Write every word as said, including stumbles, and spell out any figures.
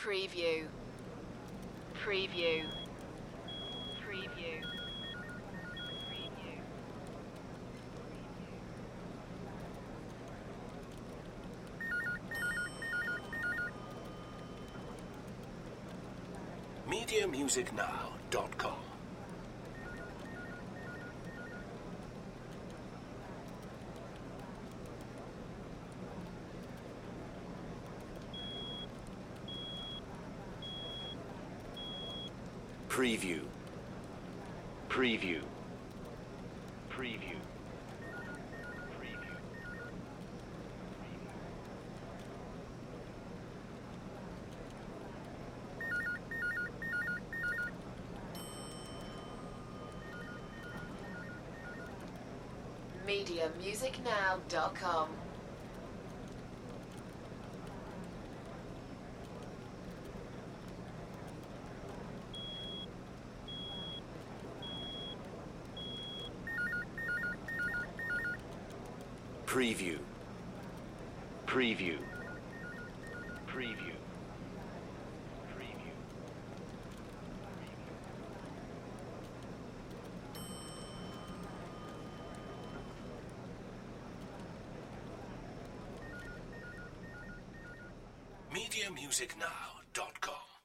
Preview. Preview. Preview. Preview. media music now dot com. Preview. Preview. Preview. Preview. media music now dot com. Preview. Preview. Preview. Preview. media music now